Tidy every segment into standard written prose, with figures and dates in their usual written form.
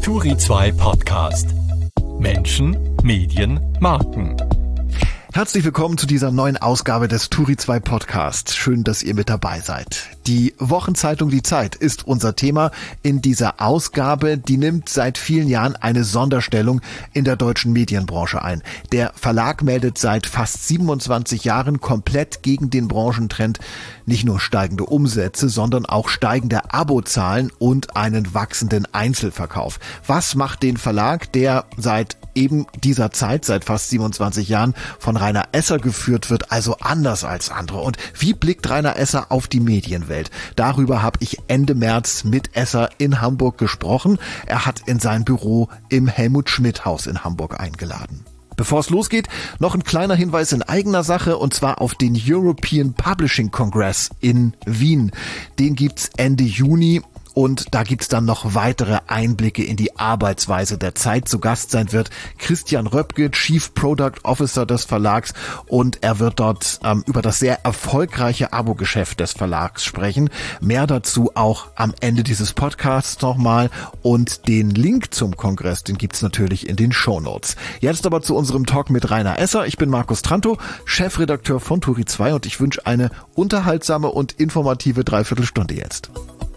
Turi 2 Podcast. Menschen, Medien, Marken. Herzlich willkommen zu dieser neuen Ausgabe des Turi 2 Podcasts. Schön, dass ihr mit dabei seid. Die Wochenzeitung Die Zeit ist unser Thema in dieser Ausgabe. Die nimmt seit vielen Jahren eine Sonderstellung in der deutschen Medienbranche ein. Der Verlag meldet seit fast 27 Jahren komplett gegen den Branchentrend nicht nur steigende Umsätze, sondern auch steigende Abozahlen und einen wachsenden Einzelverkauf. Was macht den Verlag, der seit eben dieser Zeit, seit fast 27 Jahren, von Rainer Esser geführt wird, also anders als andere? Und wie blickt Rainer Esser auf die Medienwelt? Darüber habe ich Ende März mit Esser in Hamburg gesprochen. Er hat in sein Büro im Helmut-Schmidt-Haus in Hamburg eingeladen. Bevor es losgeht, noch ein kleiner Hinweis in eigener Sache, und zwar auf den European Publishing Congress in Wien. Den gibt's Ende Juni. Und da gibt's dann noch weitere Einblicke in die Arbeitsweise der Zeit. Zu Gast sein wird Christian Röpke, Chief Product Officer des Verlags, und er wird dort über das sehr erfolgreiche Abo-Geschäft des Verlags sprechen. Mehr dazu auch am Ende dieses Podcasts nochmal, und den Link zum Kongress, den gibt's natürlich in den Shownotes. Jetzt aber zu unserem Talk mit Rainer Esser. Ich bin Markus Trantow, Chefredakteur von Turi 2, und ich wünsche eine unterhaltsame und informative Dreiviertelstunde jetzt.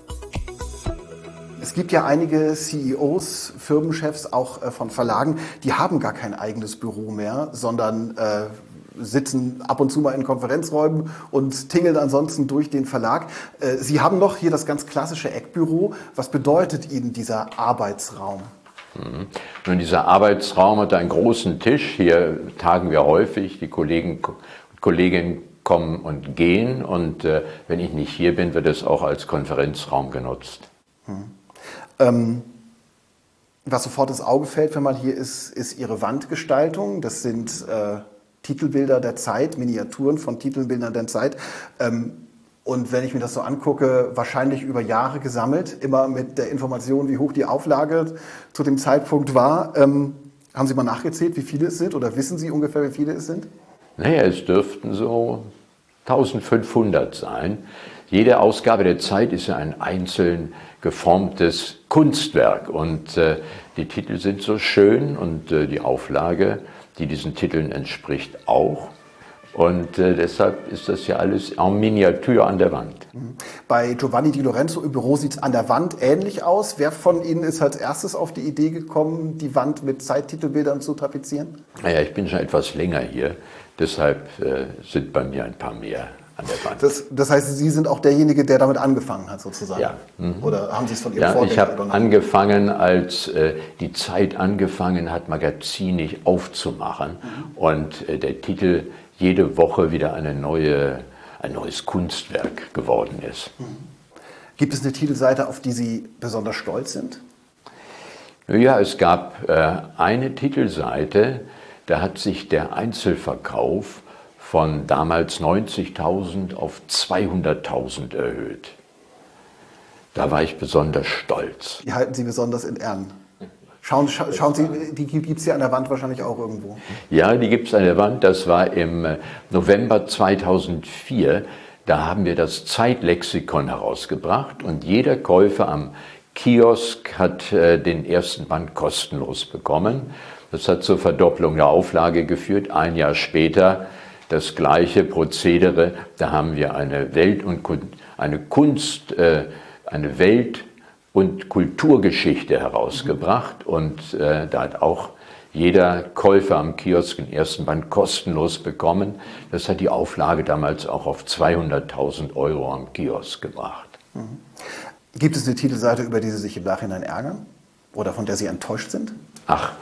Es gibt ja einige CEOs, Firmenchefs, auch von Verlagen, die haben gar kein eigenes Büro mehr, sondern sitzen ab und zu mal in Konferenzräumen und tingeln ansonsten durch den Verlag. Sie haben noch hier das ganz klassische Eckbüro. Was bedeutet Ihnen dieser Arbeitsraum? Nun, dieser Arbeitsraum hat einen großen Tisch. Hier tagen wir häufig. Die Kollegen und Kolleginnen kommen und gehen. Und wenn ich nicht hier bin, wird es auch als Konferenzraum genutzt. Was sofort ins Auge fällt, wenn man hier ist Ihre Wandgestaltung. Das sind Titelbilder der Zeit, Miniaturen von Titelbildern der Zeit. Und wenn ich mir das so angucke, wahrscheinlich über Jahre gesammelt, immer mit der Information, wie hoch die Auflage zu dem Zeitpunkt war. Haben Sie mal nachgezählt, wie viele es sind, oder wissen Sie ungefähr, wie viele es sind? Naja, es dürften so 1500 sein. Jede Ausgabe der Zeit ist ja ein einzeln geformtes Kunstwerk, und die Titel sind so schön, und die Auflage, die diesen Titeln entspricht, auch. Und deshalb ist das ja alles en Miniatur an der Wand. Bei Giovanni Di Lorenzo im Büro sieht es an der Wand ähnlich aus. Wer von Ihnen ist als erstes auf die Idee gekommen, die Wand mit Zeittitelbildern zu tapezieren? Naja, ich bin schon etwas länger hier, deshalb sind bei mir ein paar mehr an der Wand. Das heißt, Sie sind auch derjenige, der damit angefangen hat, sozusagen? Ja. Oder haben Sie es von Ihrem Vorgänger Ich habe übernommen? angefangen, als die Zeit angefangen hat, magazinig aufzumachen, und der Titel jede Woche wieder ein neues Kunstwerk geworden ist. Gibt es eine Titelseite, auf die Sie besonders stolz sind? Ja, es gab eine Titelseite, da hat sich der Einzelverkauf von damals 90.000 auf 200.000 erhöht. Da war ich besonders stolz. Die halten Sie besonders in Ehren. Schauen Sie, die gibt es hier an der Wand wahrscheinlich auch irgendwo. Ja, die gibt es an der Wand. Das war im November 2004. Da haben wir das Zeitlexikon herausgebracht, und jeder Käufer am Kiosk hat den ersten Band kostenlos bekommen. Das hat zur Verdopplung der Auflage geführt. Ein Jahr später das gleiche Prozedere. Da haben wir eine Welt- und Kulturgeschichte herausgebracht, und da hat auch jeder Käufer am Kiosk den ersten Band kostenlos bekommen. Das hat die Auflage damals auch auf 200.000 Euro am Kiosk gebracht. Gibt es eine Titelseite, über die Sie sich im Nachhinein ärgern oder von der Sie enttäuscht sind? Ach,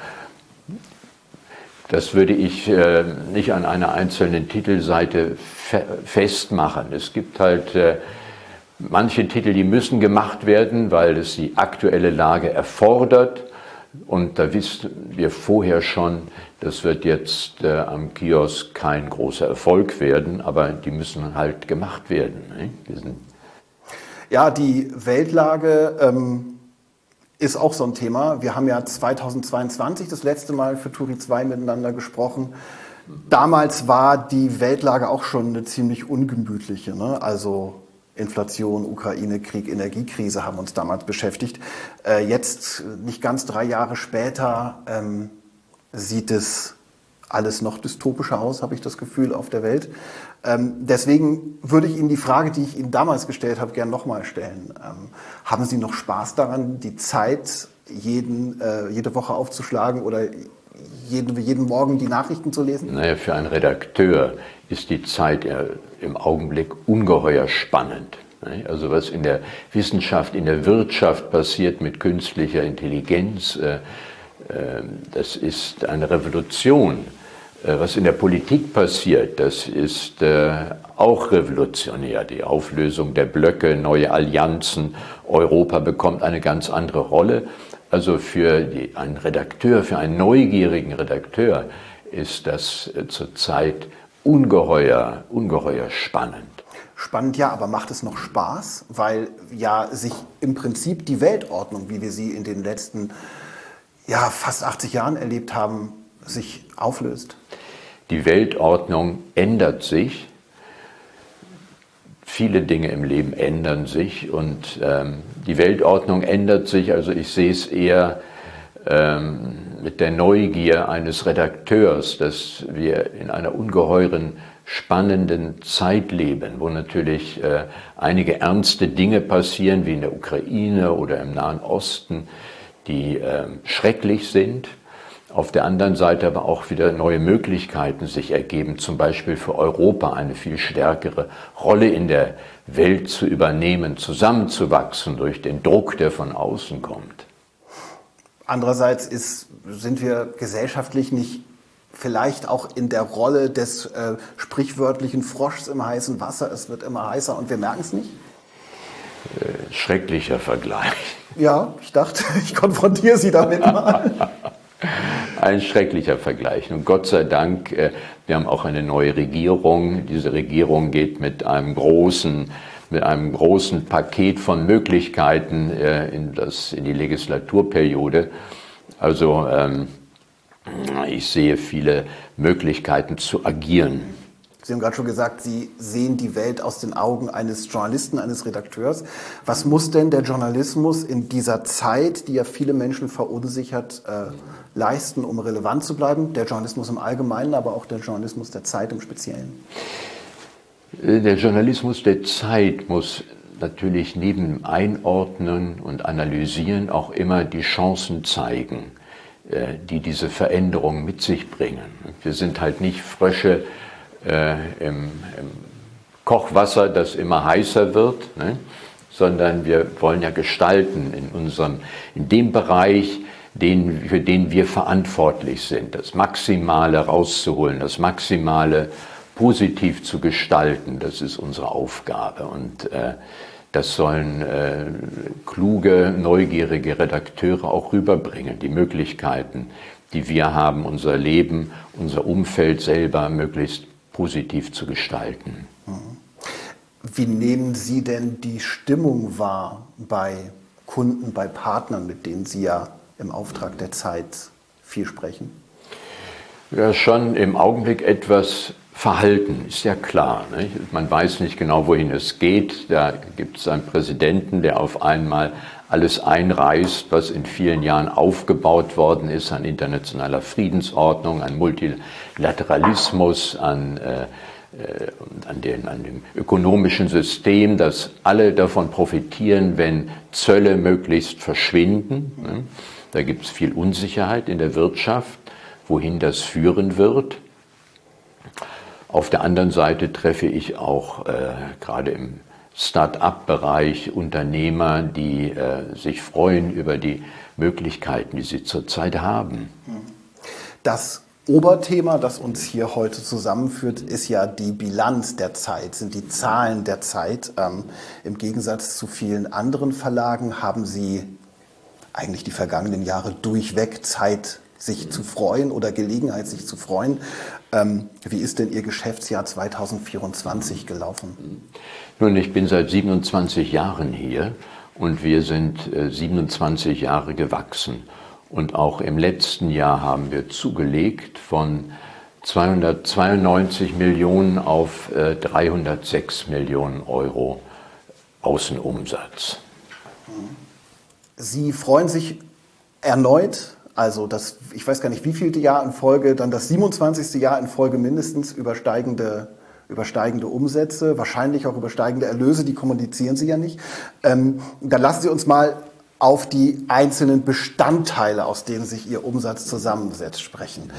das würde ich nicht an einer einzelnen Titelseite festmachen. Es gibt halt manche Titel, die müssen gemacht werden, weil es die aktuelle Lage erfordert. Und da wissen wir vorher schon, das wird jetzt am Kiosk kein großer Erfolg werden, aber die müssen halt gemacht werden. Ne? Ja, die Weltlage ist auch so ein Thema. Wir haben ja 2022 das letzte Mal für Turi 2 miteinander gesprochen. Damals war die Weltlage auch schon eine ziemlich ungemütliche, ne? Also Inflation, Ukraine-Krieg, Energiekrise haben uns damals beschäftigt. Jetzt, nicht ganz 3 Jahre später, sieht es alles noch dystopischer aus, habe ich das Gefühl, auf der Welt. Deswegen würde ich Ihnen die Frage, die ich Ihnen damals gestellt habe, gern nochmal stellen. Haben Sie noch Spaß daran, die Zeit jede Woche aufzuschlagen oder jeden Morgen die Nachrichten zu lesen? Naja, für einen Redakteur ist die Zeit im Augenblick ungeheuer spannend. Also was in der Wissenschaft, in der Wirtschaft passiert mit künstlicher Intelligenz, das ist eine Revolution. Was in der Politik passiert, das ist auch revolutionär. Die Auflösung der Blöcke, neue Allianzen, Europa bekommt eine ganz andere Rolle. Also für einen Redakteur, für einen neugierigen Redakteur ist das zurzeit ungeheuer spannend. Spannend, ja, aber macht es noch Spaß? Weil ja sich im Prinzip die Weltordnung, wie wir sie in den letzten fast 80 Jahren erlebt haben, sich auflöst. Die Weltordnung ändert sich. Viele Dinge im Leben ändern sich und die Weltordnung ändert sich. Also ich sehe es eher mit der Neugier eines Redakteurs, dass wir in einer ungeheuren, spannenden Zeit leben, wo natürlich einige ernste Dinge passieren, wie in der Ukraine oder im Nahen Osten, die schrecklich sind. Auf der anderen Seite aber auch wieder neue Möglichkeiten sich ergeben, zum Beispiel für Europa eine viel stärkere Rolle in der Welt zu übernehmen, zusammenzuwachsen durch den Druck, der von außen kommt. Andererseits sind wir gesellschaftlich nicht vielleicht auch in der Rolle des sprichwörtlichen Froschs im heißen Wasser. Es wird immer heißer und wir merken es nicht? Schrecklicher Vergleich. Ja, ich dachte, ich konfrontiere Sie damit mal. Ein schrecklicher Vergleich. Und Gott sei Dank, wir haben auch eine neue Regierung. Diese Regierung geht mit einem großen Paket von Möglichkeiten in die Legislaturperiode. Also ich sehe viele Möglichkeiten zu agieren. Sie haben gerade schon gesagt, Sie sehen die Welt aus den Augen eines Journalisten, eines Redakteurs. Was muss denn der Journalismus in dieser Zeit, die ja viele Menschen verunsichert, leisten, um relevant zu bleiben? Der Journalismus im Allgemeinen, aber auch der Journalismus der Zeit im Speziellen. Der Journalismus der Zeit muss natürlich neben dem Einordnen und Analysieren auch immer die Chancen zeigen, die diese Veränderungen mit sich bringen. Wir sind halt nicht Frösche im Kochwasser, das immer heißer wird, ne? Sondern wir wollen ja gestalten in dem Bereich, für den wir verantwortlich sind, das Maximale rauszuholen, das Maximale positiv zu gestalten, das ist unsere Aufgabe. Und das sollen kluge, neugierige Redakteure auch rüberbringen, die Möglichkeiten, die wir haben, unser Leben, unser Umfeld selber möglichst positiv zu gestalten. Wie nehmen Sie denn die Stimmung wahr bei Kunden, bei Partnern, mit denen Sie ja im Auftrag der Zeit viel sprechen? Ja, schon im Augenblick etwas verhalten, ist ja klar. Nicht? Man weiß nicht genau, wohin es geht. Da gibt es einen Präsidenten, der auf einmal alles einreißt, was in vielen Jahren aufgebaut worden ist, an internationaler Friedensordnung, an Multilateralismus, an dem ökonomischen System, dass alle davon profitieren, wenn Zölle möglichst verschwinden. Da gibt es viel Unsicherheit in der Wirtschaft, wohin das führen wird. Auf der anderen Seite treffe ich auch gerade im Start-up-Bereich Unternehmer, die sich freuen über die Möglichkeiten, die sie zurzeit haben. Das Oberthema, das uns hier heute zusammenführt, ist ja die Bilanz der Zeit, sind die Zahlen der Zeit. Im Gegensatz zu vielen anderen Verlagen haben Sie eigentlich die vergangenen Jahre durchweg Zeit, sich zu freuen oder Gelegenheit, sich zu freuen. Wie ist denn Ihr Geschäftsjahr 2024 gelaufen? Nun, ich bin seit 27 Jahren hier und wir sind 27 Jahre gewachsen. Und auch im letzten Jahr haben wir zugelegt von 292 Millionen auf 306 Millionen Euro Außenumsatz. Sie freuen sich erneut, also ich weiß gar nicht, wie vielte Jahr in Folge, dann das 27. Jahr in Folge mindestens übersteigende Umsätze, wahrscheinlich auch übersteigende Erlöse, die kommunizieren Sie ja nicht. Dann lassen Sie uns mal auf die einzelnen Bestandteile, aus denen sich Ihr Umsatz zusammensetzt, sprechen.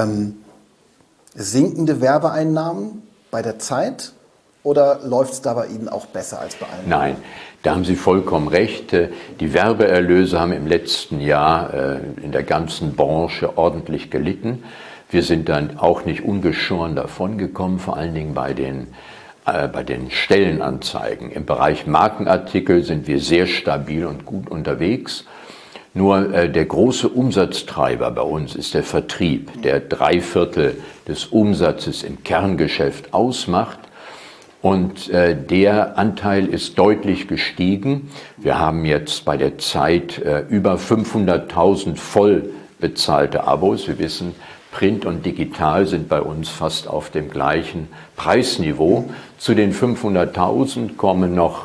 Sinkende Werbeeinnahmen bei der Zeit oder läuft es da bei Ihnen auch besser als bei allen? Nein, da haben Sie vollkommen recht. Die Werbeerlöse haben im letzten Jahr in der ganzen Branche ordentlich gelitten. Wir sind dann auch nicht ungeschoren davongekommen, vor allen Dingen bei den Stellenanzeigen. Im Bereich Markenartikel sind wir sehr stabil und gut unterwegs. Nur der große Umsatztreiber bei uns ist der Vertrieb, der 3/4 des Umsatzes im Kerngeschäft ausmacht. Und der Anteil ist deutlich gestiegen. Wir haben jetzt bei der Zeit über 500.000 voll bezahlte Abos. Wir wissen, Print und Digital sind bei uns fast auf dem gleichen Preisniveau. Zu den 500.000 kommen noch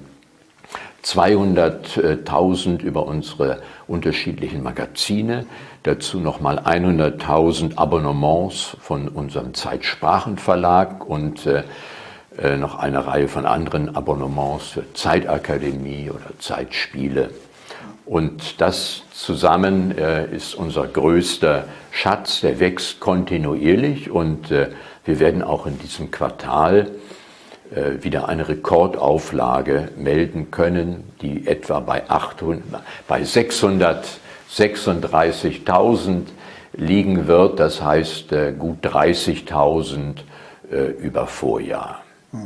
200.000 über unsere unterschiedlichen Magazine. Dazu nochmal 100.000 Abonnements von unserem Zeitsprachenverlag und noch eine Reihe von anderen Abonnements für Zeitakademie oder Zeitspiele. Und das zusammen ist unser größter Schatz, der wächst kontinuierlich und wir werden auch in diesem Quartal wieder eine Rekordauflage melden können, die etwa bei 636.000 liegen wird, das heißt gut 30.000 über Vorjahr.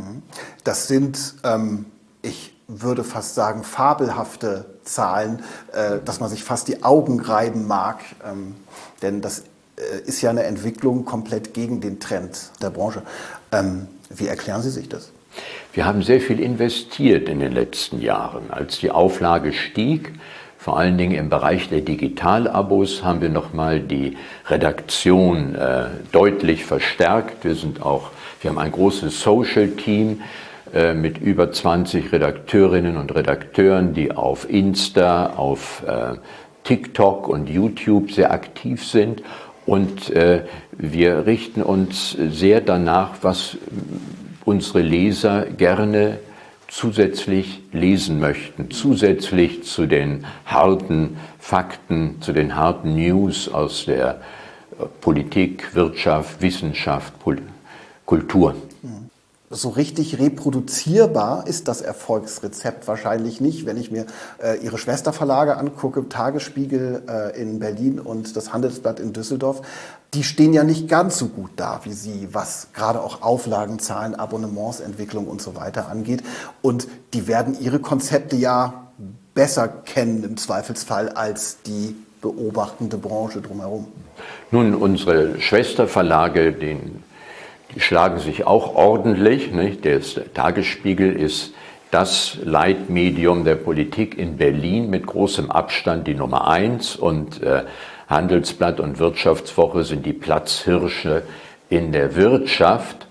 Das sind, ich würde fast sagen, fabelhafte Zahlen, dass man sich fast die Augen reiben mag, denn das ist ja eine Entwicklung komplett gegen den Trend der Branche. Wie erklären Sie sich das? Wir haben sehr viel investiert in den letzten Jahren. Als die Auflage stieg, vor allen Dingen im Bereich der Digitalabos, haben wir nochmal die Redaktion deutlich verstärkt. Wir haben ein großes Social-Team mit über 20 Redakteurinnen und Redakteuren, die auf Insta, auf TikTok und YouTube sehr aktiv sind. Und wir richten uns sehr danach, was unsere Leser gerne zusätzlich lesen möchten, zusätzlich zu den harten Fakten, zu den harten News aus der Politik, Wirtschaft, Wissenschaft, Kultur. So richtig reproduzierbar ist das Erfolgsrezept wahrscheinlich nicht, wenn ich mir Ihre Schwesterverlage angucke, Tagesspiegel in Berlin und das Handelsblatt in Düsseldorf. Die stehen ja nicht ganz so gut da wie Sie, was gerade auch Auflagenzahlen, Abonnementsentwicklung und so weiter angeht. Und die werden Ihre Konzepte ja besser kennen im Zweifelsfall als die beobachtende Branche drumherum. Nun, unsere Schwesterverlage, die schlagen sich auch ordentlich. Nicht? Der Tagesspiegel ist das Leitmedium der Politik in Berlin mit großem Abstand die Nummer 1 und Handelsblatt und Wirtschaftswoche sind die Platzhirsche in der Wirtschaft.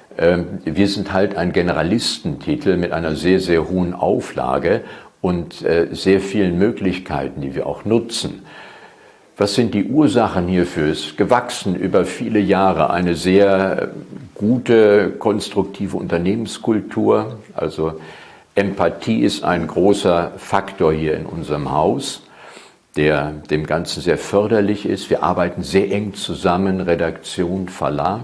Wir sind halt ein Generalistentitel mit einer sehr, sehr hohen Auflage und sehr vielen Möglichkeiten, die wir auch nutzen. Was sind die Ursachen hierfür? Es ist gewachsen über viele Jahre eine sehr gute, konstruktive Unternehmenskultur. Also Empathie ist ein großer Faktor hier in unserem Haus, der dem Ganzen sehr förderlich ist. Wir arbeiten sehr eng zusammen, Redaktion, Verlag.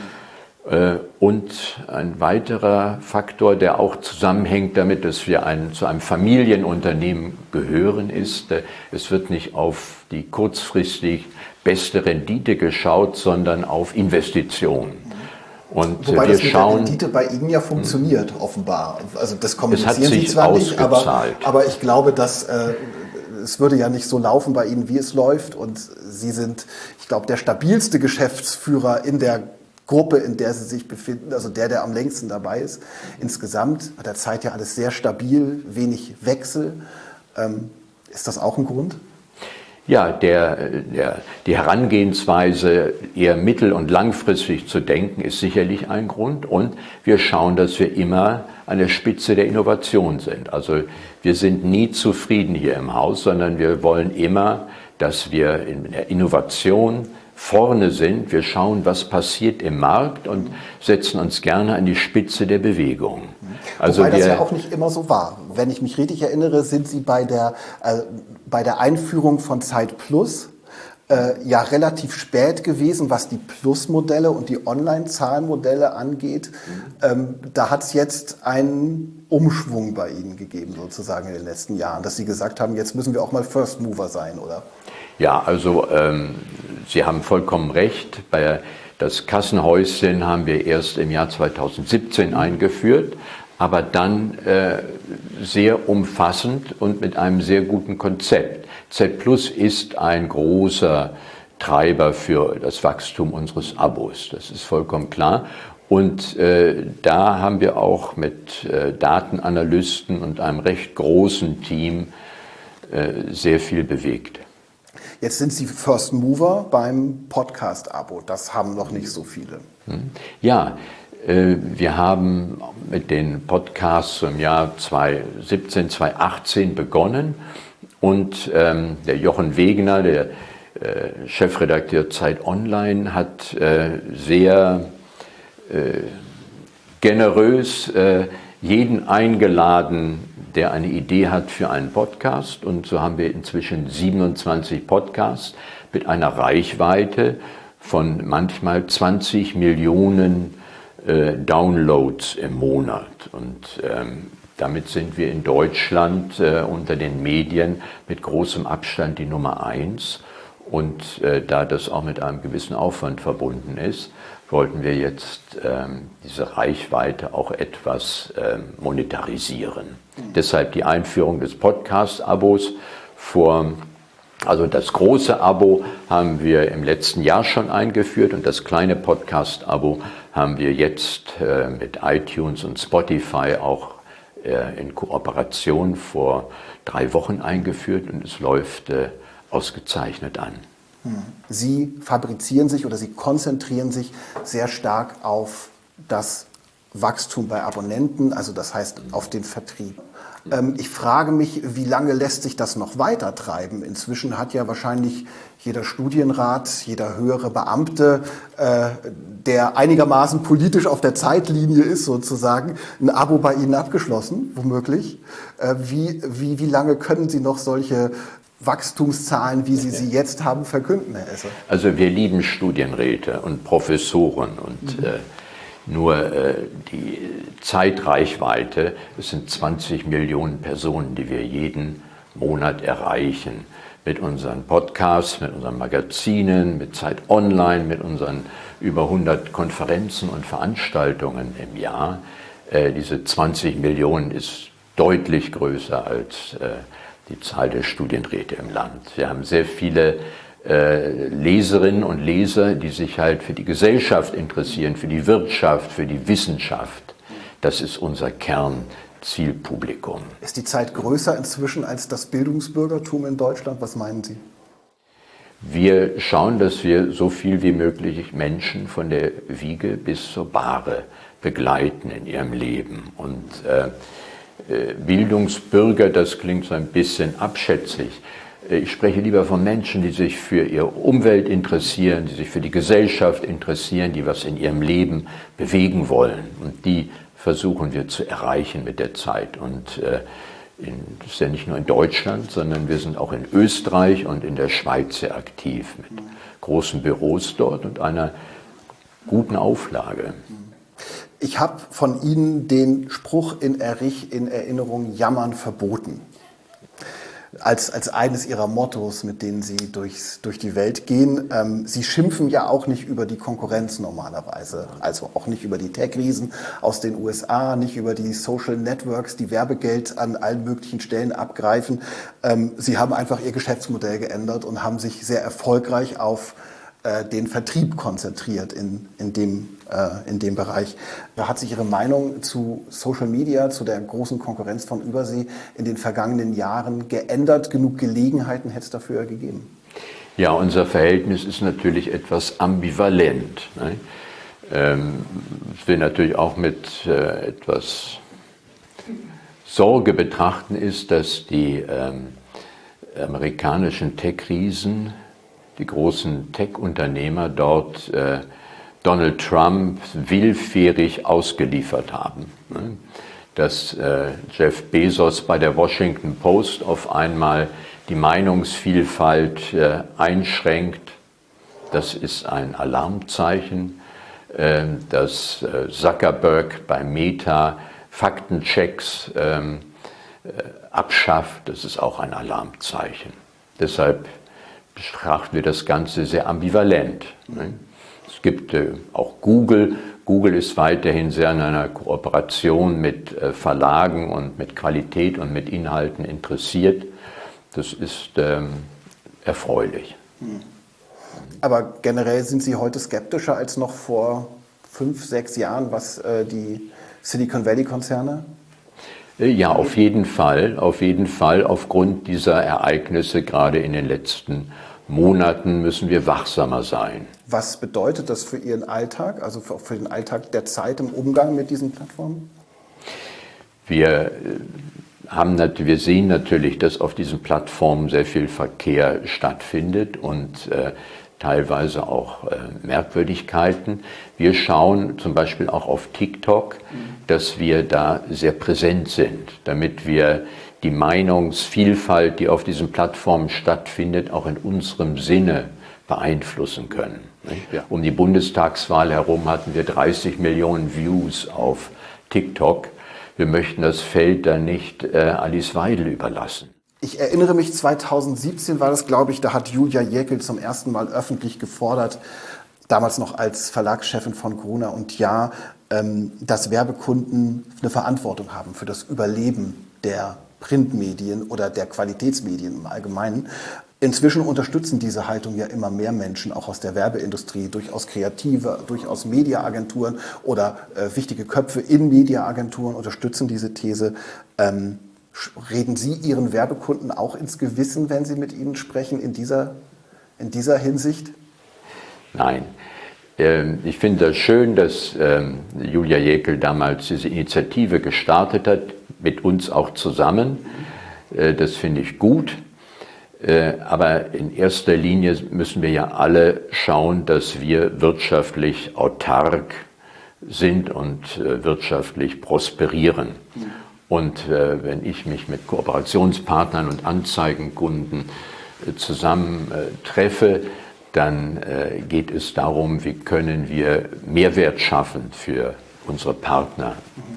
Und ein weiterer Faktor, der auch zusammenhängt damit, dass wir zu einem Familienunternehmen gehören, ist, es wird nicht auf die kurzfristig beste Rendite geschaut, sondern auf Investitionen. Und wobei wir das mit schauen, der Rendite bei Ihnen ja funktioniert, offenbar. Also das kommunizieren Sie sich zwar nicht, ausgezahlt. aber ich glaube, dass es würde ja nicht so laufen bei Ihnen, wie es läuft. Und Sie sind, ich glaube, der stabilste Geschäftsführer in der Gruppe, in der Sie sich befinden, also der am längsten dabei ist. Insgesamt hat der Zeit ja alles sehr stabil, wenig Wechsel. Ist das auch ein Grund? Ja, die Herangehensweise, eher mittel- und langfristig zu denken, ist sicherlich ein Grund. Und wir schauen, dass wir immer an der Spitze der Innovation sind. Also wir sind nie zufrieden hier im Haus, sondern wir wollen immer, dass wir in der Innovation vorne sind. Wir schauen, was passiert im Markt und setzen uns gerne an die Spitze der Bewegung. Also wobei das ja auch nicht immer so war. Wenn ich mich richtig erinnere, sind Sie bei der Einführung von Zeit Plus ja relativ spät gewesen, was die Plus-Modelle und die Online-Zahlenmodelle angeht. Da hat es jetzt einen Umschwung bei Ihnen gegeben, sozusagen in den letzten Jahren, dass Sie gesagt haben, jetzt müssen wir auch mal First Mover sein, oder? Ja, also Sie haben vollkommen recht. Das Kassenhäuschen haben wir erst im Jahr 2017 eingeführt, aber dann sehr umfassend und mit einem sehr guten Konzept. Z Plus ist ein großer Treiber für das Wachstum unseres Abos, das ist vollkommen klar. Und da haben wir auch mit Datenanalysten und einem recht großen Team sehr viel bewegt. Jetzt sind Sie First Mover beim Podcast-Abo. Das haben noch nicht so viele. Ja, wir haben mit den Podcasts im Jahr 2017, 2018 begonnen. Und der Jochen Wegner, der Chefredakteur Zeit Online, hat sehr generös jeden eingeladen, der eine Idee hat für einen Podcast. Und so haben wir inzwischen 27 Podcasts mit einer Reichweite von manchmal 20 Millionen Downloads im Monat. Und damit sind wir in Deutschland unter den Medien mit großem Abstand die Nummer 1. Und da das auch mit einem gewissen Aufwand verbunden ist, wollten wir jetzt diese Reichweite auch etwas monetarisieren. Deshalb die Einführung des Podcast-Abos. Also das große Abo haben wir im letzten Jahr schon eingeführt und das kleine Podcast-Abo haben wir jetzt mit iTunes und Spotify auch in Kooperation vor 3 Wochen eingeführt und es läuft ausgezeichnet an. Sie fabrizieren sich oder Sie konzentrieren sich sehr stark auf das Wachstum bei Abonnenten, also das heißt auf den Vertrieb. Ich frage mich, wie lange lässt sich das noch weiter treiben? Inzwischen hat ja wahrscheinlich jeder Studienrat, jeder höhere Beamte, der einigermaßen politisch auf der Zeitlinie ist sozusagen, ein Abo bei Ihnen abgeschlossen, womöglich. Wie lange können Sie noch solche Wachstumszahlen, wie Sie sie jetzt haben, verkünden, Herr Esser? Also wir lieben Studienräte und Professoren und nur die Zeitreichweite, es sind 20 Millionen Personen, die wir jeden Monat erreichen. Mit unseren Podcasts, mit unseren Magazinen, mit Zeit Online, mit unseren über 100 Konferenzen und Veranstaltungen im Jahr. Diese 20 Millionen ist deutlich größer als die Zahl der Studienräte im Land. Wir haben sehr viele Leserinnen und Leser, die sich halt für die Gesellschaft interessieren, für die Wirtschaft, für die Wissenschaft. Das ist unser Kernzielpublikum. Ist die Zeit größer inzwischen als das Bildungsbürgertum in Deutschland? Was meinen Sie? Wir schauen, dass wir so viel wie möglich Menschen von der Wiege bis zur Bahre begleiten in ihrem Leben. Und Bildungsbürger, das klingt so ein bisschen abschätzig. Ich spreche lieber von Menschen, die sich für ihre Umwelt interessieren, die sich für die Gesellschaft interessieren, die was in ihrem Leben bewegen wollen. Und die versuchen wir zu erreichen mit der Zeit. Und das ist ja nicht nur in Deutschland, sondern wir sind auch in Österreich und in der Schweiz sehr aktiv mit großen Büros dort und einer guten Auflage. Ich habe von Ihnen den Spruch in Erinnerung, jammern verboten. Als eines Ihrer Mottos, mit denen Sie durch die Welt gehen. Sie schimpfen ja auch nicht über die Konkurrenz normalerweise, also auch nicht über die Tech-Riesen aus den USA, nicht über die Social Networks, die Werbegeld an allen möglichen Stellen abgreifen. Sie haben einfach Ihr Geschäftsmodell geändert und haben sich sehr erfolgreich auf den Vertrieb konzentriert in dem Bereich. Hat sich Ihre Meinung zu Social Media, zu der großen Konkurrenz von Übersee in den vergangenen Jahren geändert? Genug Gelegenheiten hätte es dafür gegeben? Ja, unser Verhältnis ist natürlich etwas ambivalent. Ne? Was wir natürlich auch mit etwas Sorge betrachten, ist, dass die amerikanischen Tech-Riesen, die großen Tech-Unternehmer dort Donald Trump willfährig ausgeliefert haben. Ne? Dass Jeff Bezos bei der Washington Post auf einmal die Meinungsvielfalt einschränkt, das ist ein Alarmzeichen. Dass Zuckerberg bei Meta Faktenchecks abschafft, das ist auch ein Alarmzeichen. Deshalb betrachten wir das Ganze sehr ambivalent. Es gibt auch Google. Google ist weiterhin sehr an einer Kooperation mit Verlagen und mit Qualität und mit Inhalten interessiert. Das ist erfreulich. Aber generell sind Sie heute skeptischer als noch vor 5, 6 Jahren, was die Silicon Valley-Konzerne? Ja, auf jeden Fall, aufgrund dieser Ereignisse, gerade in den letzten Monaten, müssen wir wachsamer sein. Was bedeutet das für Ihren Alltag, also für den Alltag der Zeit im Umgang mit diesen Plattformen? Wir sehen natürlich, dass auf diesen Plattformen sehr viel Verkehr stattfindet und teilweise auch Merkwürdigkeiten. Wir schauen zum Beispiel auch auf TikTok, dass wir da sehr präsent sind, damit wir die Meinungsvielfalt, die auf diesen Plattformen stattfindet, auch in unserem Sinne beeinflussen können. Ja. Um die Bundestagswahl herum hatten wir 30 Millionen Views auf TikTok. Wir möchten das Feld dann nicht Alice Weidel überlassen. Ich erinnere mich, 2017 war das, glaube ich, da hat Julia Jäckel zum ersten Mal öffentlich gefordert, damals noch als Verlagschefin von Gruner und Jahr, dass Werbekunden eine Verantwortung haben für das Überleben der Printmedien oder der Qualitätsmedien im Allgemeinen. Inzwischen unterstützen diese Haltung ja immer mehr Menschen, auch aus der Werbeindustrie, durchaus Kreative, durchaus Mediaagenturen oder wichtige Köpfe in Mediaagenturen unterstützen diese These. Reden Sie Ihren Werbekunden auch ins Gewissen, wenn Sie mit ihnen sprechen, in dieser Hinsicht? Nein. Ich finde das schön, dass Julia Jäckel damals diese Initiative gestartet hat, mit uns auch zusammen. Das finde ich gut. Aber in erster Linie müssen wir ja alle schauen, dass wir wirtschaftlich autark sind und wirtschaftlich prosperieren. Und wenn ich mich mit Kooperationspartnern und Anzeigenkunden zusammen treffe, dann geht es darum, wie können wir Mehrwert schaffen für unsere Partner.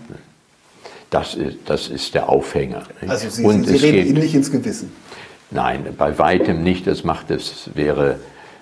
Das ist der Aufhänger. Also Sie reden Ihnen nicht ins Gewissen? Nein, bei weitem nicht. Das wäre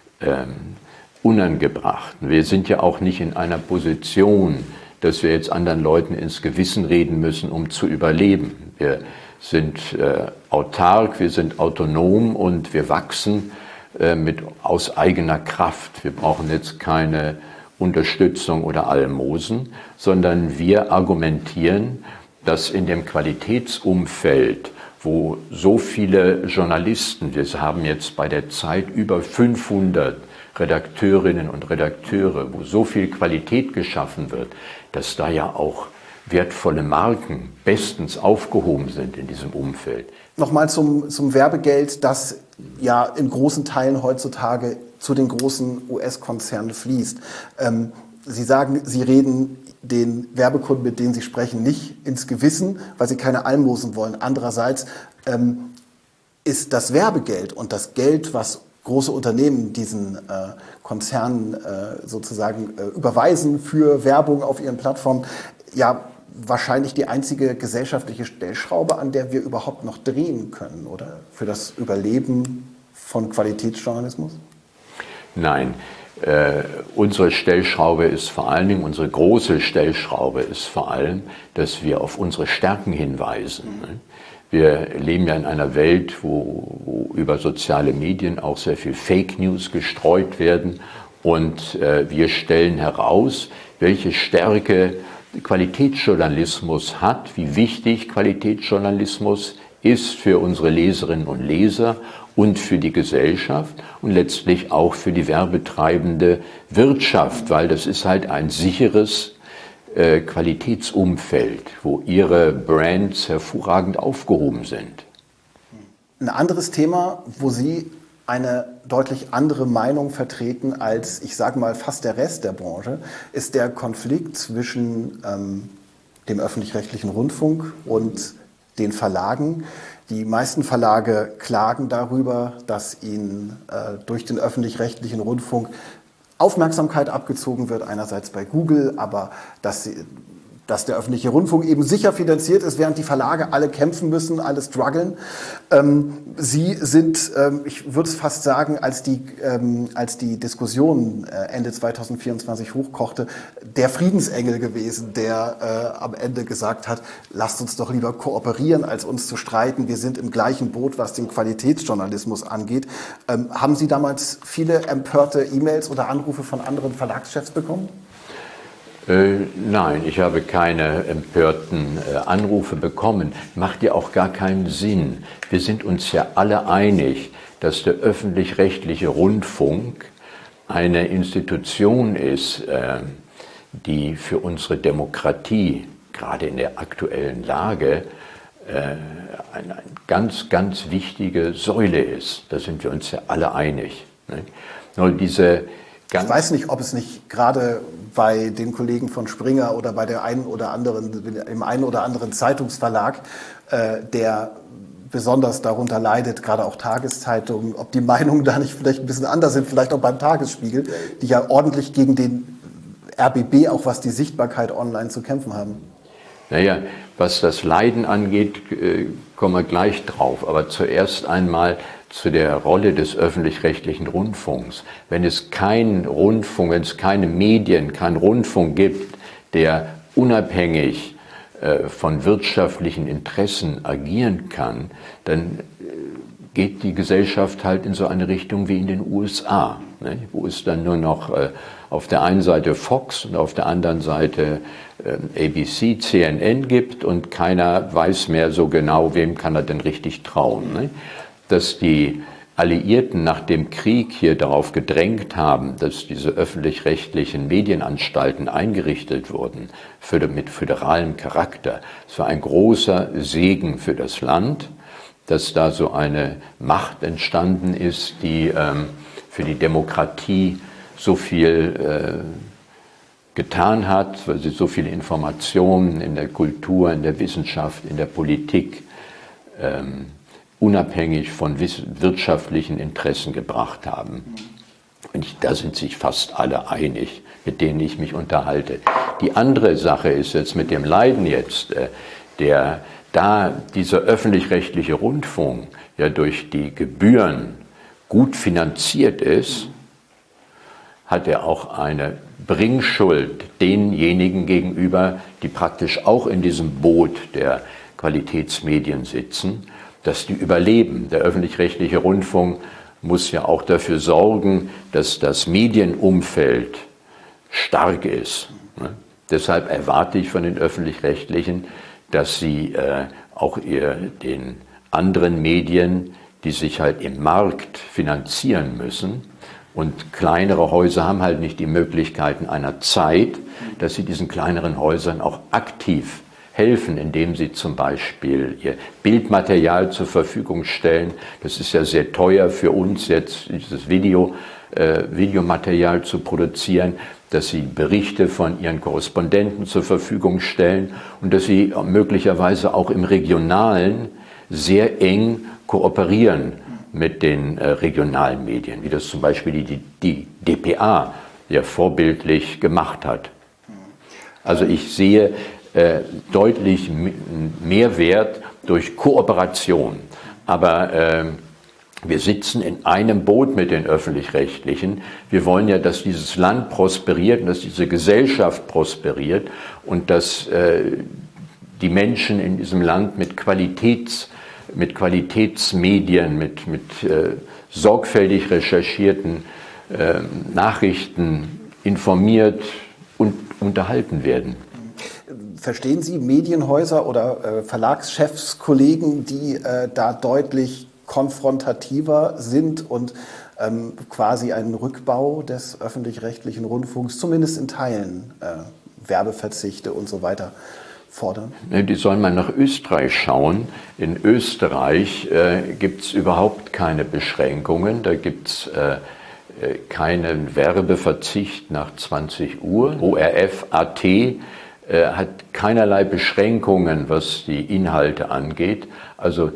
unangebracht. Wir sind ja auch nicht in einer Position, dass wir jetzt anderen Leuten ins Gewissen reden müssen, um zu überleben. Wir sind autark, wir sind autonom und wir wachsen aus eigener Kraft. Wir brauchen jetzt keine Unterstützung oder Almosen, sondern wir argumentieren, dass in dem Qualitätsumfeld, wo so viele Journalisten, wir haben jetzt bei der Zeit über 500 Redakteurinnen und Redakteure, wo so viel Qualität geschaffen wird, dass da ja auch wertvolle Marken bestens aufgehoben sind in diesem Umfeld. Nochmal zum Werbegeld, das ja in großen Teilen heutzutage zu den großen US-Konzernen fließt. Sie sagen, Sie reden den Werbekunden, mit denen Sie sprechen, nicht ins Gewissen, weil Sie keine Almosen wollen. Andererseits ist das Werbegeld und das Geld, was große Unternehmen diesen Konzernen sozusagen überweisen für Werbung auf ihren Plattformen, ja wahrscheinlich die einzige gesellschaftliche Stellschraube, an der wir überhaupt noch drehen können, oder? Für das Überleben von Qualitätsjournalismus? Nein. Unsere Stellschraube ist vor allen Dingen, unsere große Stellschraube ist vor allem, dass wir auf unsere Stärken hinweisen. Wir leben ja in einer Welt, wo über soziale Medien auch sehr viel Fake News gestreut werden. Und wir stellen heraus, welche Stärke Qualitätsjournalismus hat, wie wichtig Qualitätsjournalismus ist für unsere Leserinnen und Leser und für die Gesellschaft und letztlich auch für die werbetreibende Wirtschaft, weil das ist halt ein sicheres Qualitätsumfeld, wo ihre Brands hervorragend aufgehoben sind. Ein anderes Thema, wo Sie eine deutlich andere Meinung vertreten als, ich sage mal, fast der Rest der Branche, ist der Konflikt zwischen dem öffentlich-rechtlichen Rundfunk und den Verlagen. Die meisten Verlage klagen darüber, dass ihnen durch den öffentlich-rechtlichen Rundfunk Aufmerksamkeit abgezogen wird, einerseits bei Google, aber dass der öffentliche Rundfunk eben sicher finanziert ist, während die Verlage alle kämpfen müssen, alle strugglen. Sie sind, ich würde es fast sagen, als die Diskussion Ende 2024 hochkochte, der Friedensengel gewesen, der am Ende gesagt hat, lasst uns doch lieber kooperieren, als uns zu streiten. Wir sind im gleichen Boot, was den Qualitätsjournalismus angeht. Haben Sie damals viele empörte E-Mails oder Anrufe von anderen Verlagschefs bekommen? Nein, ich habe keine empörten Anrufe bekommen. Macht ja auch gar keinen Sinn. Wir sind uns ja alle einig, dass der öffentlich-rechtliche Rundfunk eine Institution ist, die für unsere Demokratie, gerade in der aktuellen Lage, eine ganz, ganz wichtige Säule ist. Da sind wir uns ja alle einig. Nur diese ich weiß nicht, ob es nicht gerade bei den Kollegen von Springer oder bei dem einen oder anderen Zeitungsverlag, der besonders darunter leidet, gerade auch Tageszeitungen, ob die Meinungen da nicht vielleicht ein bisschen anders sind, vielleicht auch beim Tagesspiegel, die ja ordentlich gegen den RBB, auch was die Sichtbarkeit online zu kämpfen haben. Naja, was das Leiden angeht, kommen wir gleich drauf. Aber zuerst einmal zu der Rolle des öffentlich-rechtlichen Rundfunks. Wenn es keinen Rundfunk, wenn es keine Medien, keinen Rundfunk gibt, der unabhängig von wirtschaftlichen Interessen agieren kann, dann geht die Gesellschaft halt in so eine Richtung wie in den USA, ne, wo es dann nur noch auf der einen Seite Fox und auf der anderen Seite ABC, CNN gibt und keiner weiß mehr so genau, wem kann er denn richtig trauen. Ne? Dass die Alliierten nach dem Krieg hier darauf gedrängt haben, dass diese öffentlich-rechtlichen Medienanstalten eingerichtet wurden, mit föderalem Charakter. Es war ein großer Segen für das Land, dass da so eine Macht entstanden ist, die für die Demokratie so viel getan hat, weil sie so viele Informationen in der Kultur, in der Wissenschaft, in der Politik unabhängig von wirtschaftlichen Interessen gebracht haben. Und da sind sich fast alle einig, mit denen ich mich unterhalte. Die andere Sache ist jetzt mit dem Leiden jetzt, da dieser öffentlich-rechtliche Rundfunk ja durch die Gebühren gut finanziert ist, hat er auch eine Bringschuld denjenigen gegenüber, die praktisch auch in diesem Boot der Qualitätsmedien sitzen, dass die überleben. Der öffentlich-rechtliche Rundfunk muss ja auch dafür sorgen, dass das Medienumfeld stark ist. Deshalb erwarte ich von den Öffentlich-Rechtlichen, dass sie auch den anderen Medien, die sich halt im Markt finanzieren müssen, und kleinere Häuser haben halt nicht die Möglichkeiten einer Zeit, dass sie diesen kleineren Häusern auch aktiv helfen, indem sie zum Beispiel ihr Bildmaterial zur Verfügung stellen. Das ist ja sehr teuer für uns jetzt, dieses Videomaterial zu produzieren, dass sie Berichte von ihren Korrespondenten zur Verfügung stellen und dass sie möglicherweise auch im Regionalen sehr eng kooperieren mit den regionalen Medien, wie das zum Beispiel die dpa ja vorbildlich gemacht hat. Also ich sehe deutlich Mehrwert durch Kooperation. Aber wir sitzen in einem Boot mit den Öffentlich-Rechtlichen. Wir wollen ja, dass dieses Land prosperiert und dass diese Gesellschaft prosperiert und dass die Menschen in diesem Land mit Qualitätsmedien, mit sorgfältig recherchierten Nachrichten informiert und unterhalten werden. Verstehen Sie Medienhäuser oder Verlagschefs, Kollegen, die da deutlich konfrontativer sind und quasi einen Rückbau des öffentlich-rechtlichen Rundfunks, zumindest in Teilen, Werbeverzichte und so weiter, fordern? Die sollen mal nach Österreich schauen. In Österreich gibt es überhaupt keine Beschränkungen. Da gibt es keinen Werbeverzicht nach 20 Uhr. ORF.at hat keinerlei Beschränkungen, was die Inhalte angeht. Also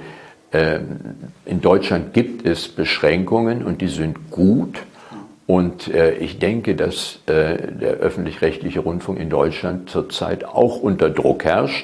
in Deutschland gibt es Beschränkungen und die sind gut. Und ich denke, dass der öffentlich-rechtliche Rundfunk in Deutschland zurzeit auch unter Druck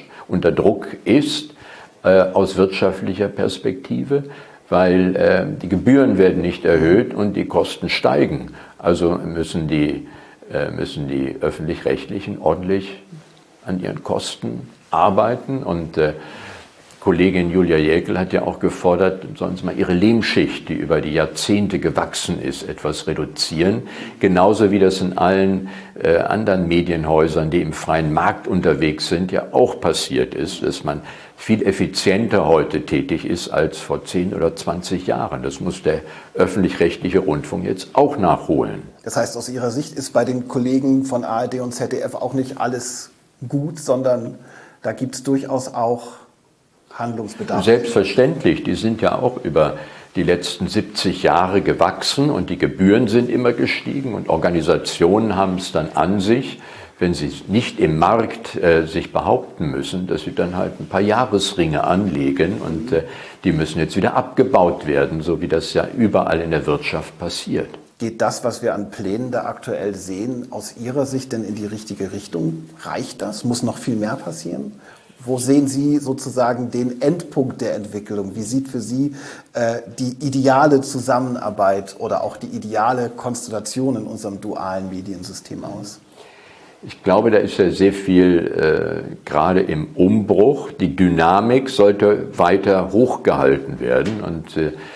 ist, aus wirtschaftlicher Perspektive, weil die Gebühren werden nicht erhöht und die Kosten steigen. Also müssen die Öffentlich-Rechtlichen ordentlich an ihren Kosten arbeiten. Und Kollegin Julia Jäkel hat ja auch gefordert, sollen sie mal ihre Lehmschicht, die über die Jahrzehnte gewachsen ist, etwas reduzieren. Genauso wie das in allen anderen Medienhäusern, die im freien Markt unterwegs sind, ja auch passiert ist, dass man viel effizienter heute tätig ist als vor 10 oder 20 Jahren. Das muss der öffentlich-rechtliche Rundfunk jetzt auch nachholen. Das heißt, aus Ihrer Sicht ist bei den Kollegen von ARD und ZDF auch nicht alles gut, sondern da gibt es durchaus auch Handlungsbedarf. Selbstverständlich, die sind ja auch über die letzten 70 Jahre gewachsen und die Gebühren sind immer gestiegen und Organisationen haben es dann an sich, wenn sie nicht im Markt sich behaupten müssen, dass sie dann halt ein paar Jahresringe anlegen und die müssen jetzt wieder abgebaut werden, so wie das ja überall in der Wirtschaft passiert. Geht das, was wir an Plänen da aktuell sehen, aus Ihrer Sicht denn in die richtige Richtung? Reicht das? Muss noch viel mehr passieren? Wo sehen Sie sozusagen den Endpunkt der Entwicklung? Wie sieht für Sie die ideale Zusammenarbeit oder auch die ideale Konstellation in unserem dualen Mediensystem aus? Ich glaube, da ist ja sehr viel gerade im Umbruch. Die Dynamik sollte weiter hochgehalten werden und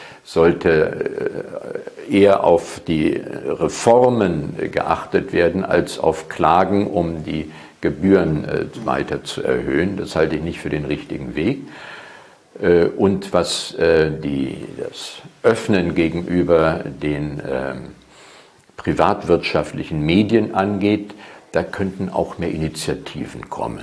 sollte eher auf die Reformen geachtet werden, als auf Klagen, um die Gebühren weiter zu erhöhen. Das halte ich nicht für den richtigen Weg. Und was das Öffnen gegenüber den privatwirtschaftlichen Medien angeht, da könnten auch mehr Initiativen kommen.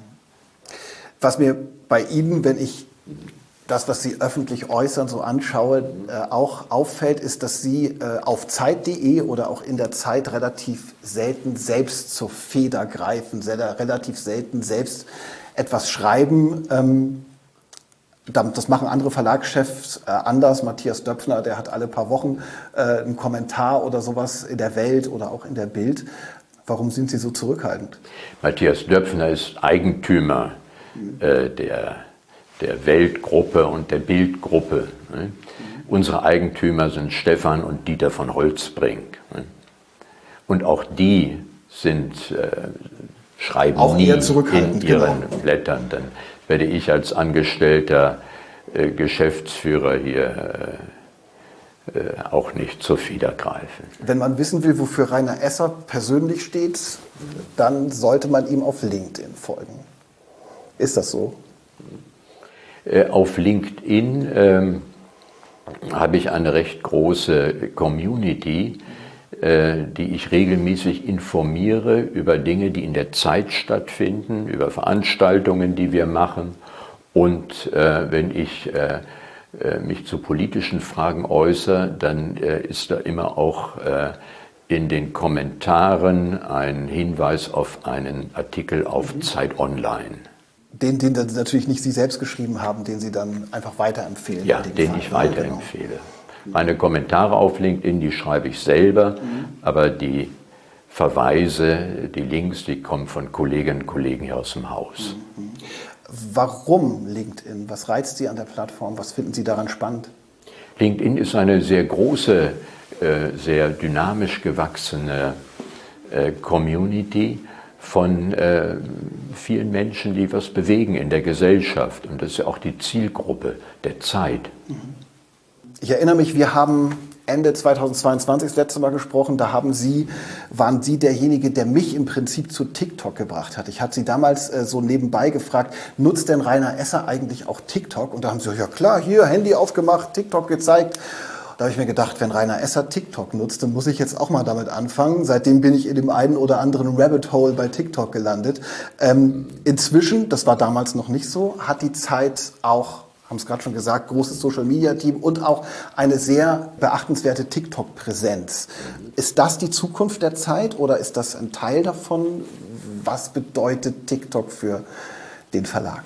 Was mir bei Ihnen, wenn ich das, was Sie öffentlich äußern, so anschaue, auch auffällt, ist, dass Sie auf Zeit.de oder auch in der Zeit relativ selten selbst zur Feder greifen, relativ selten selbst etwas schreiben. Das machen andere Verlagschefs anders. Matthias Döpfner, der hat alle paar Wochen einen Kommentar oder sowas in der Welt oder auch in der Bild. Warum sind Sie so zurückhaltend? Matthias Döpfner ist Eigentümer der Weltgruppe und der Bildgruppe. Ne? Unsere Eigentümer sind Stefan und Dieter von Holtzbrinck. Ne? Und auch die schreiben auch nie in ihren Blättern. Dann werde ich als angestellter Geschäftsführer hier auch nicht zur Feder greifen. Wenn man wissen will, wofür Rainer Esser persönlich steht, dann sollte man ihm auf LinkedIn folgen. Ist das so? Auf LinkedIn habe ich eine recht große Community, die ich regelmäßig informiere über Dinge, die in der Zeit stattfinden, über Veranstaltungen, die wir machen. Und wenn ich mich zu politischen Fragen äußere, dann ist da immer auch in den Kommentaren ein Hinweis auf einen Artikel auf Zeit Online. Den natürlich nicht Sie selbst geschrieben haben, den Sie dann einfach weiterempfehlen. Ja, den ich weiterempfehle. Genau. Meine Kommentare auf LinkedIn, die schreibe ich selber, aber die Verweise, die Links, die kommen von Kolleginnen und Kollegen hier aus dem Haus. Warum LinkedIn? Was reizt Sie an der Plattform? Was finden Sie daran spannend? LinkedIn ist eine sehr große, sehr dynamisch gewachsene Community von vielen Menschen, die was bewegen in der Gesellschaft. Und das ist ja auch die Zielgruppe der Zeit. Ich erinnere mich, wir haben Ende 2022 das letzte Mal gesprochen, da waren Sie derjenige, der mich im Prinzip zu TikTok gebracht hat. Ich hatte Sie damals so nebenbei gefragt, nutzt denn Rainer Esser eigentlich auch TikTok? Und da haben Sie gesagt, ja klar, hier Handy aufgemacht, TikTok gezeigt. Da habe ich mir gedacht, wenn Rainer Esser TikTok nutzt, dann muss ich jetzt auch mal damit anfangen. Seitdem bin ich in dem einen oder anderen Rabbit Hole bei TikTok gelandet. Inzwischen, das war damals noch nicht so, hat die Zeit auch, haben es gerade schon gesagt, großes Social-Media-Team und auch eine sehr beachtenswerte TikTok-Präsenz. Ist das die Zukunft der Zeit oder ist das ein Teil davon? Was bedeutet TikTok für den Verlag?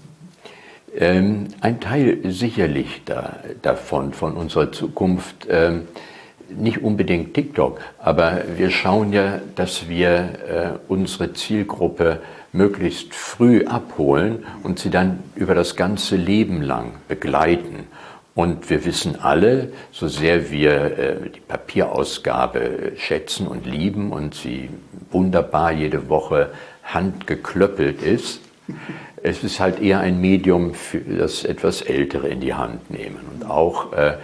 Ein Teil sicherlich davon, von unserer Zukunft, nicht unbedingt TikTok, aber wir schauen ja, dass wir unsere Zielgruppe möglichst früh abholen und sie dann über das ganze Leben lang begleiten. Und wir wissen alle, so sehr wir die Papierausgabe schätzen und lieben und sie wunderbar jede Woche handgeklöppelt ist, es ist halt eher ein Medium, für das etwas Ältere in die Hand nehmen. Und auch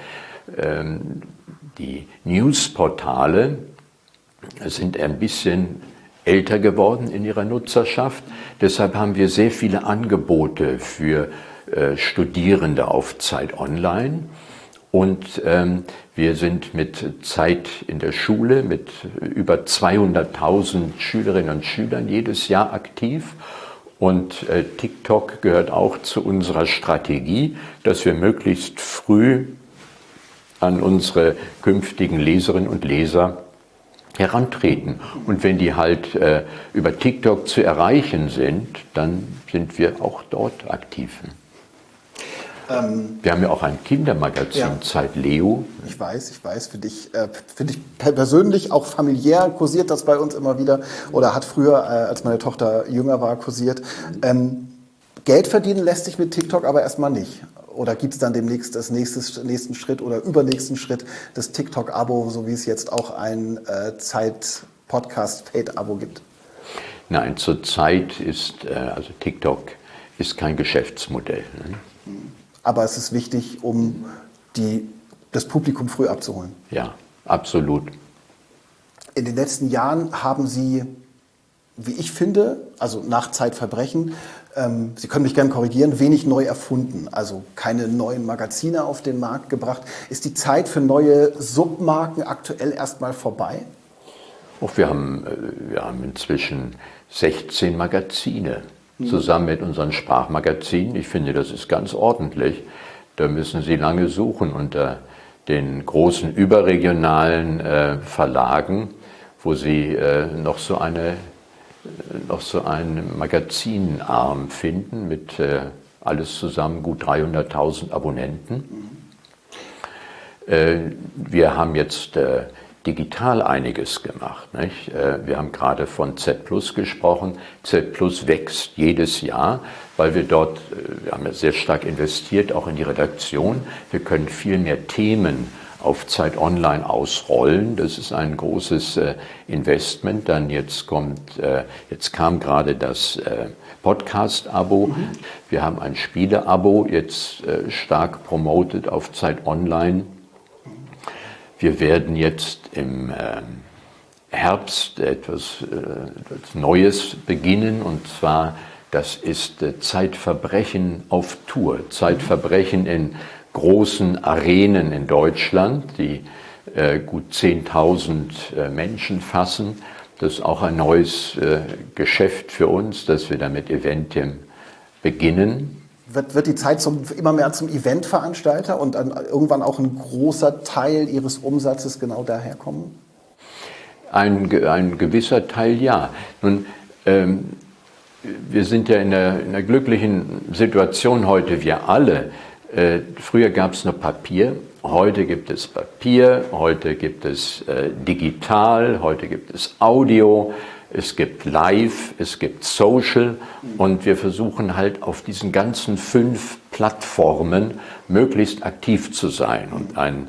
die Newsportale sind ein bisschen älter geworden in ihrer Nutzerschaft. Deshalb haben wir sehr viele Angebote für Studierende auf Zeit Online. Und wir sind mit Zeit in der Schule mit über 200.000 Schülerinnen und Schülern jedes Jahr aktiv. Und TikTok gehört auch zu unserer Strategie, dass wir möglichst früh an unsere künftigen Leserinnen und Leser herantreten. Und wenn die halt über TikTok zu erreichen sind, dann sind wir auch dort aktiv. Wir haben ja auch ein Kindermagazin, ja. Zeit Leo. Ich weiß, finde ich persönlich auch familiär kursiert das bei uns immer wieder oder hat früher, als meine Tochter jünger war, kursiert. Geld verdienen lässt sich mit TikTok aber erstmal nicht. Oder gibt es dann demnächst nächsten Schritt oder übernächsten Schritt das TikTok-Abo, so wie es jetzt auch ein Zeit-Podcast-Paid-Abo gibt? Nein, zurzeit ist also TikTok ist kein Geschäftsmodell. Ne? Aber es ist wichtig, um das Publikum früh abzuholen. Ja, absolut. In den letzten Jahren haben Sie, wie ich finde, also nach Zeitverbrechen, Sie können mich gerne korrigieren, wenig neu erfunden, also keine neuen Magazine auf den Markt gebracht. Ist die Zeit für neue Submarken aktuell erstmal vorbei? Wir haben inzwischen 16 Magazine. Zusammen mit unseren Sprachmagazinen. Ich finde, das ist ganz ordentlich. Da müssen Sie lange suchen unter den großen überregionalen Verlagen, wo Sie noch so einen Magazinarm finden mit alles zusammen gut 300.000 Abonnenten. Wir haben jetzt digital einiges gemacht. Nicht? Wir haben gerade von Z Plus gesprochen. Z Plus wächst jedes Jahr, weil wir haben ja sehr stark investiert, auch in die Redaktion. Wir können viel mehr Themen auf Zeit Online ausrollen. Das ist ein großes Investment. Dann jetzt kam gerade das Podcast-Abo. Wir haben ein Spiele-Abo, jetzt stark promotet auf Zeit Online. Wir werden jetzt im Herbst etwas Neues beginnen, und zwar, das ist Zeitverbrechen auf Tour. Zeitverbrechen in großen Arenen in Deutschland, die gut 10.000 Menschen fassen. Das ist auch ein neues Geschäft für uns, dass wir da mit Eventim beginnen. Wird die Zeit immer mehr zum Eventveranstalter und dann irgendwann auch ein großer Teil Ihres Umsatzes genau daherkommen? Ein gewisser Teil, ja. Nun, wir sind ja in einer glücklichen Situation heute, wir alle. Früher gab es nur Papier, heute gibt es Papier, heute gibt es digital, heute gibt es Audio. Es gibt Live, es gibt Social, und wir versuchen halt auf diesen ganzen 5 Plattformen möglichst aktiv zu sein. Und ein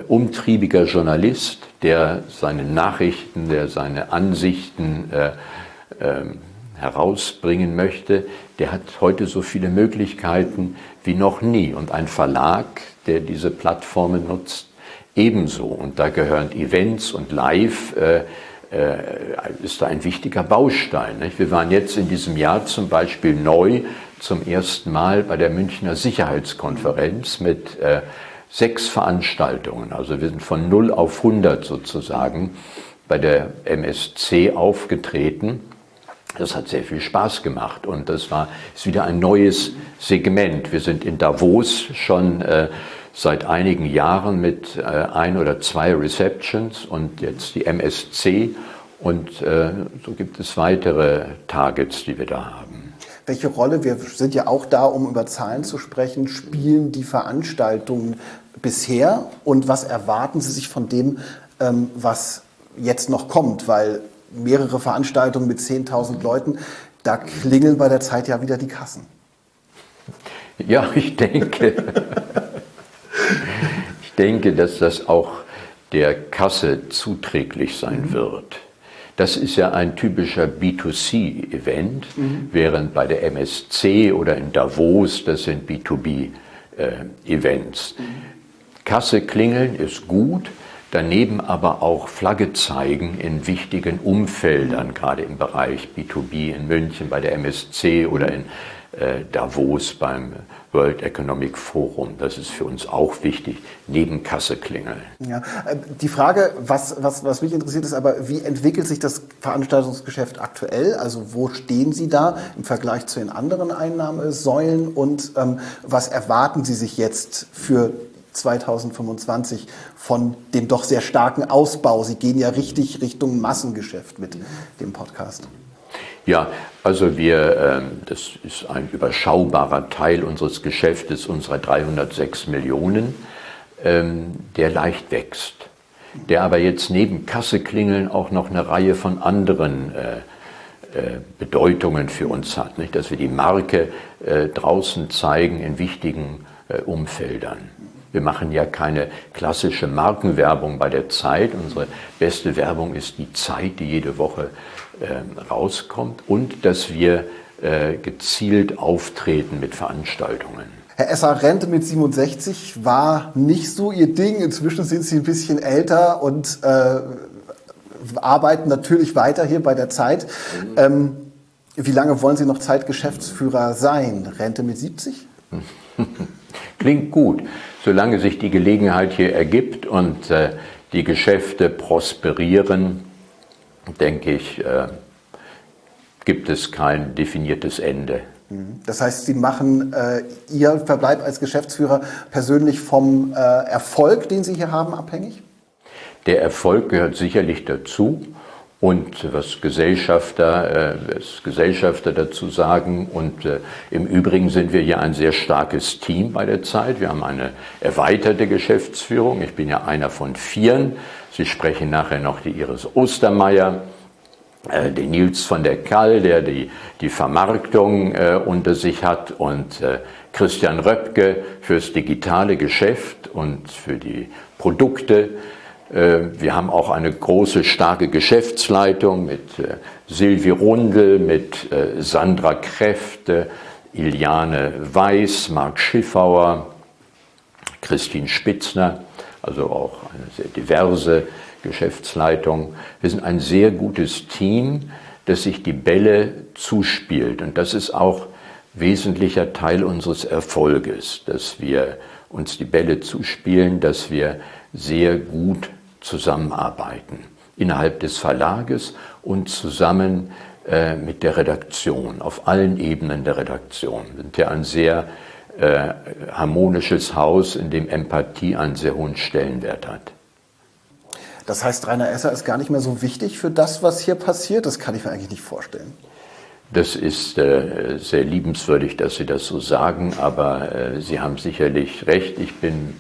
umtriebiger Journalist, der seine Nachrichten, der seine Ansichten herausbringen möchte, der hat heute so viele Möglichkeiten wie noch nie. Und ein Verlag, der diese Plattformen nutzt, ebenso. Und da gehören Events und Live, ist da ein wichtiger Baustein. Nicht? Wir waren jetzt in diesem Jahr zum Beispiel neu zum ersten Mal bei der Münchner Sicherheitskonferenz mit 6 Veranstaltungen. Also wir sind von 0 auf 100 sozusagen bei der MSC aufgetreten. Das hat sehr viel Spaß gemacht und das ist wieder ein neues Segment. Wir sind in Davos schon seit einigen Jahren mit 1 oder 2 Receptions und jetzt die MSC und so gibt es weitere Targets, die wir da haben. Welche Rolle, wir sind ja auch da, um über Zahlen zu sprechen, spielen die Veranstaltungen bisher und was erwarten Sie sich von dem, was jetzt noch kommt? Weil mehrere Veranstaltungen mit 10.000 Leuten, da klingeln bei der Zeit ja wieder die Kassen. Ja, ich denke, dass das auch der Kasse zuträglich sein wird. Das ist ja ein typischer B2C-Event, während bei der MSC oder in Davos, das sind B2B-Events. Kasse klingeln ist gut, daneben aber auch Flagge zeigen in wichtigen Umfeldern, gerade im Bereich B2B in München bei der MSC oder in Davos beim World Economic Forum. Das ist für uns auch wichtig, neben Kasse klingeln. Ja, die Frage, was mich interessiert, ist aber, wie entwickelt sich das Veranstaltungsgeschäft aktuell? Also wo stehen Sie da im Vergleich zu den anderen Einnahmesäulen und was erwarten Sie sich jetzt für 2025 von dem doch sehr starken Ausbau? Sie gehen ja richtig Richtung Massengeschäft mit dem Podcast. Ja, also das ist ein überschaubarer Teil unseres Geschäftes, unserer 306 Millionen, der leicht wächst, der aber jetzt neben Kasse klingeln auch noch eine Reihe von anderen Bedeutungen für uns hat, nicht? Dass wir die Marke draußen zeigen in wichtigen Umfeldern. Wir machen ja keine klassische Markenwerbung bei der Zeit. Unsere beste Werbung ist die Zeit, die jede Woche rauskommt und dass wir gezielt auftreten mit Veranstaltungen. Herr Esser, Rente mit 67 war nicht so Ihr Ding. Inzwischen sind Sie ein bisschen älter und arbeiten natürlich weiter hier bei der Zeit. Wie lange wollen Sie noch Zeitgeschäftsführer sein? Rente mit 70? Klingt gut. Solange sich die Gelegenheit hier ergibt und die Geschäfte prosperieren, denke ich, gibt es kein definiertes Ende. Das heißt, Sie machen Ihr Verbleib als Geschäftsführer persönlich vom Erfolg, den Sie hier haben, abhängig? Der Erfolg gehört sicherlich dazu. Und was Gesellschafter dazu sagen. Und im Übrigen sind wir hier ein sehr starkes Team bei der Zeit. Wir haben eine erweiterte Geschäftsführung. Ich bin ja einer von 4. Sie sprechen nachher noch die Iris Ostermeier, den Nils von der Kall, der die Vermarktung unter sich hat, und Christian Röpke fürs digitale Geschäft und für die Produkte. Wir haben auch eine große, starke Geschäftsleitung mit Silvi Rundel, mit Sandra Kräfte, Iliane Weiß, Marc Schiffauer, Christine Spitzner, also auch eine sehr diverse Geschäftsleitung. Wir sind ein sehr gutes Team, das sich die Bälle zuspielt. Und das ist auch wesentlicher Teil unseres Erfolges, dass wir uns die Bälle zuspielen, dass wir sehr gut zusammenarbeiten innerhalb des Verlages und zusammen mit der Redaktion, auf allen Ebenen der Redaktion. Wir sind ja ein sehr harmonisches Haus, in dem Empathie einen sehr hohen Stellenwert hat. Das heißt, Rainer Esser ist gar nicht mehr so wichtig für das, was hier passiert? Das kann ich mir eigentlich nicht vorstellen. Das ist sehr liebenswürdig, dass Sie das so sagen, aber Sie haben sicherlich recht. Ich bin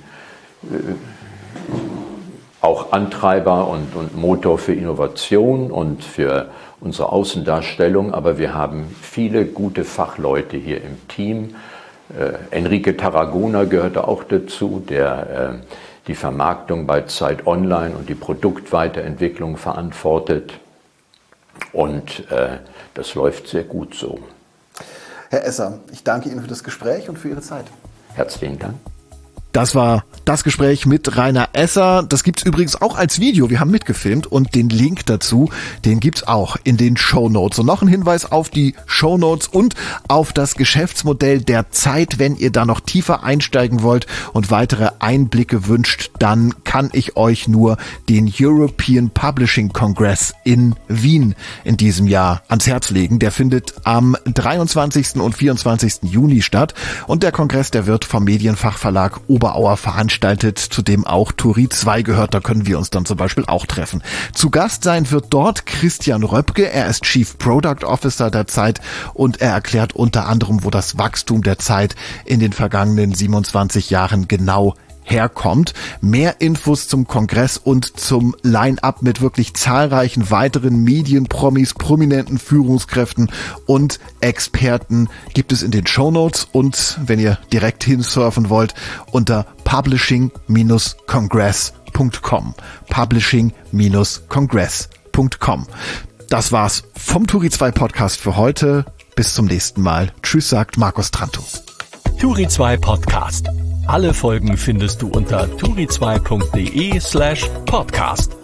auch Antreiber und Motor für Innovation und für unsere Außendarstellung, aber wir haben viele gute Fachleute hier im Team. Enrique Tarragona gehörte auch dazu, der die Vermarktung bei Zeit Online und die Produktweiterentwicklung verantwortet. Und das läuft sehr gut so. Herr Esser, ich danke Ihnen für das Gespräch und für Ihre Zeit. Herzlichen Dank. Das war das Gespräch mit Rainer Esser. Das gibt's übrigens auch als Video. Wir haben mitgefilmt und den Link dazu, den gibt's auch in den Shownotes. Und noch ein Hinweis auf die Shownotes und auf das Geschäftsmodell der Zeit. Wenn ihr da noch tiefer einsteigen wollt und weitere Einblicke wünscht, dann kann ich euch nur den European Publishing Congress in Wien in diesem Jahr ans Herz legen. Der findet am 23. und 24. Juni statt. Und der Kongress, der wird vom Medienfachverlag Oberauer veranstaltet, zu dem auch Turi 2 gehört. Da können wir uns dann zum Beispiel auch treffen. Zu Gast sein wird dort Christian Röpke. Er ist Chief Product Officer der Zeit und er erklärt unter anderem, wo das Wachstum der Zeit in den vergangenen 27 Jahren genau herkommt. Mehr Infos zum Kongress und zum Line-up mit wirklich zahlreichen weiteren Medienpromis, prominenten Führungskräften und Experten gibt es in den Shownotes und wenn ihr direkt hinsurfen wollt, unter publishing-congress.com. Publishing-congress.com. Das war's vom Turi 2 Podcast für heute. Bis zum nächsten Mal. Tschüss, sagt Markus Trantow. Turi 2 Podcast. Alle Folgen findest du unter turi2.de/podcast.